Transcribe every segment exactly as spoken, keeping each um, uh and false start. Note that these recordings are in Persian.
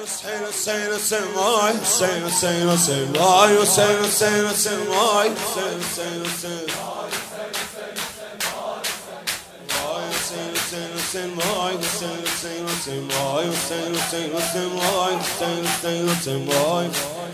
Hüseyin, Hüseyin, Hüseyin, vay Hüseyin, Hüseyin, Hüseyin, vay Hüseyin, Hüseyin, Hüseyin, vay Hüseyin, Hüseyin, Hüseyin. Vay Hüseyin, Hüseyin, Hüseyin, vay Hüseyin, Hüseyin, Hüseyin, vay Hüseyin, Hüseyin, Hüseyin, vay Hüseyin, Hüseyin, Hüseyin, vay.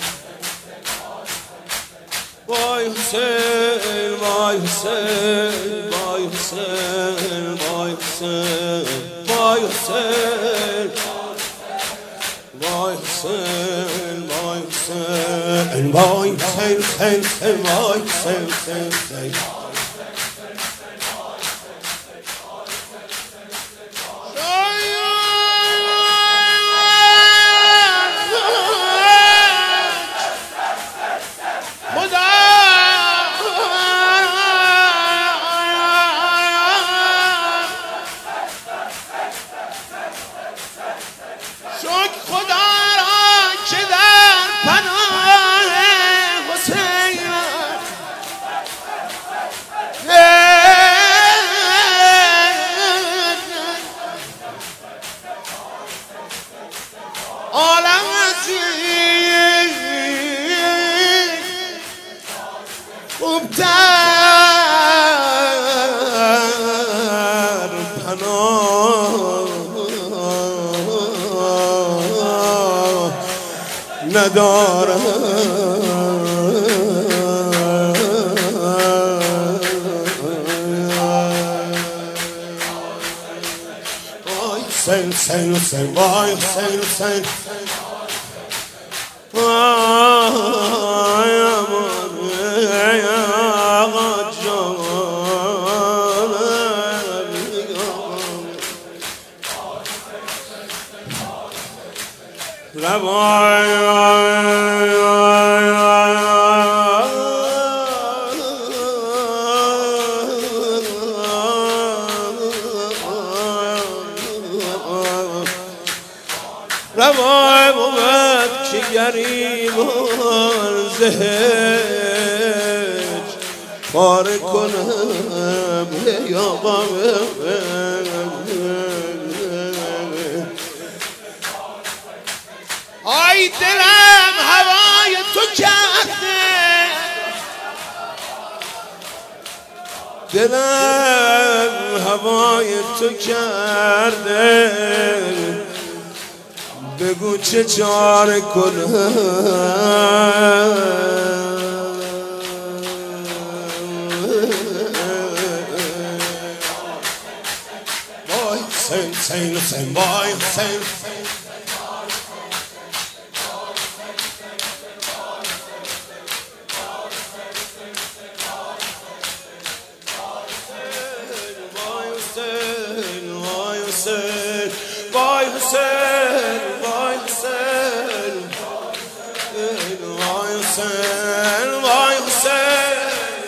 Vay Hüseyin, vay Hüseyin, vay Hüseyin, vay Hüseyin, vay Hüseyin. Vay Hüseyin, vay Hüseyin, vay Hüseyin, Hüseyin, Hüseyin, vay Hüseyin, Hüseyin, Hüseyin. ندارم وای حسین حسین حسین وای حسین حسین وای امان آقا جان روای روای بود که گریبان زهج پاره کنم یا آی دلم هوای تو کرده دلم هوای تو کرده بگو چه چاره کنم وای حسین حسین حسین وای حسین وای حسین وای حسین وای حسین وای حسین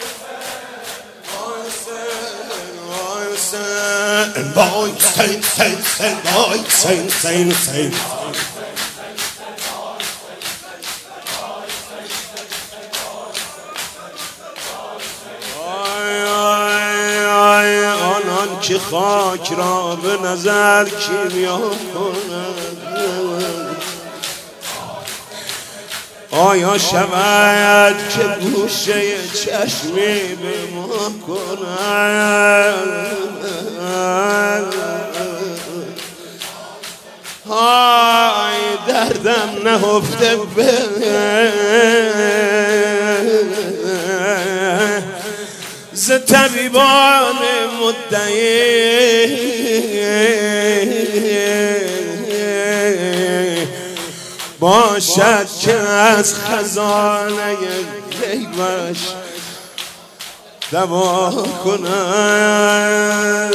وای حسین وای حسین حسین حسین وای حسین حسین حسین که خاک را به نظر کیمیا کند آیا شود که گوشه چشمی به ما کند های دردم نهفته به ز طبیبان مدعی باشد که از خزانه غیبش دوا کند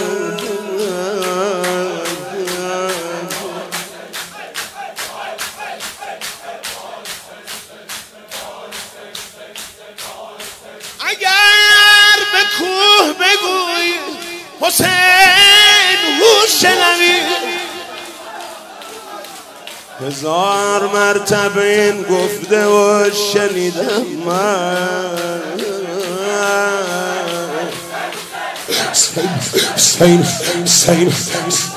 اگر به کوه بگوی حسین هوش نمی هزار مرتبه این گفته و شنیدم من حسین حسین حسین